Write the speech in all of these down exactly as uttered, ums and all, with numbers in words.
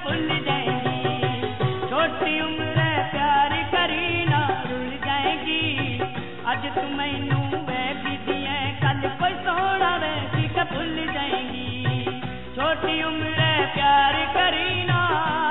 भूल जाएगी। छोटी उम्र प्यार करी ना रुल जाएगी। अज तू मैनू वैसी दिए कल कोई सोना वैसी का भूल जाएगी। छोटी उम्र प्यार करी ना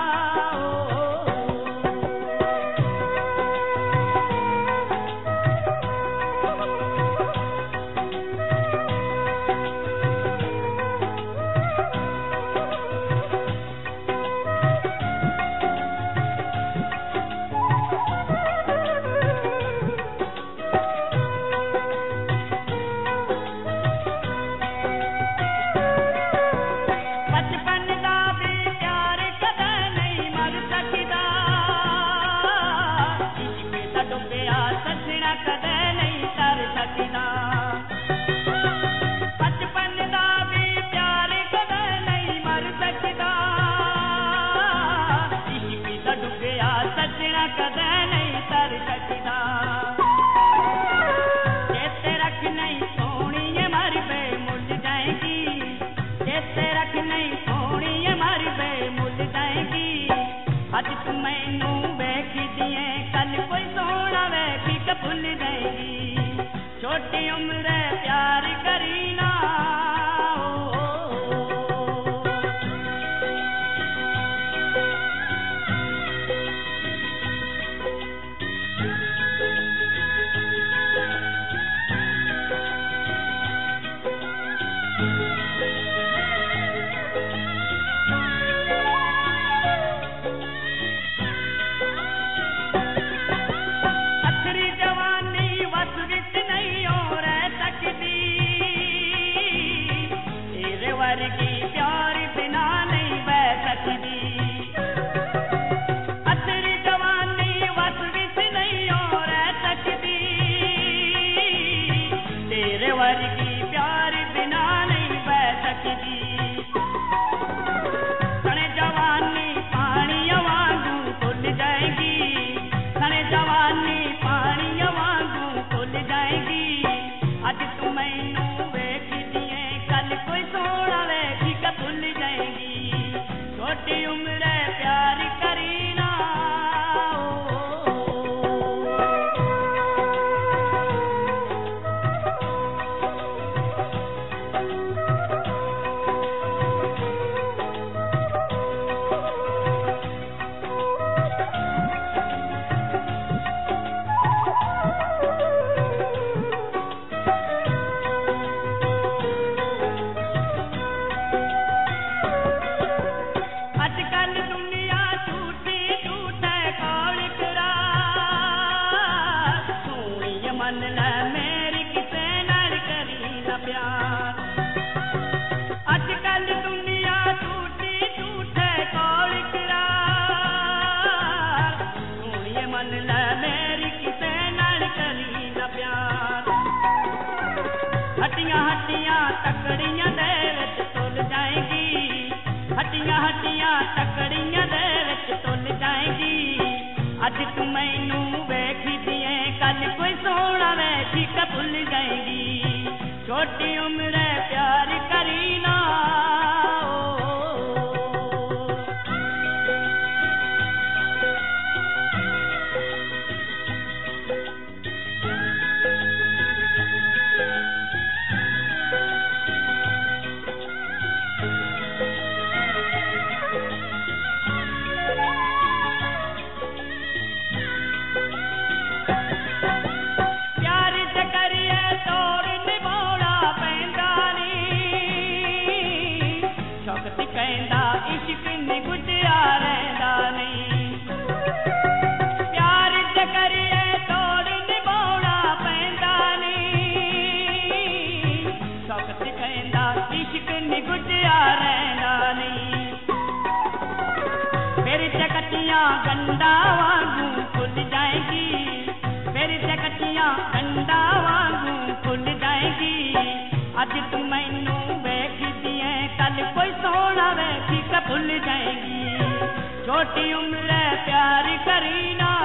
अज तू मैनू वेखी दिए कल कोई सोना वैसी का भूल जाएगी। छोटी उम्र प्यार करी ना हटियां हटियां तकड़ियां दे विच तुल जाएगी। हटियां हटियां तकड़ियां दे विच तुल जाएगी। अज तू मैनू वेखी दिए कल कोई सोना वैसी का भूल जाएगी। छोटी उम्र प्यार करी ना कहंदा इश्क नहीं गुजया रहंदा नहीं। प्यार च करिए तोड़ निभाउणा पैंदा नहीं। सख्त कहंदा इश्क नहीं गुजया रहंदा नहीं। फिर चकटियां गंडा वांगू खुल जाएगी। फिर चकटियां गंडा वांगू खुल जाएगी। अज तू मैनू वेख दिए कल कोई सोना वैसी का भूल जाएगी। छोटी उम्र प्यार करी ना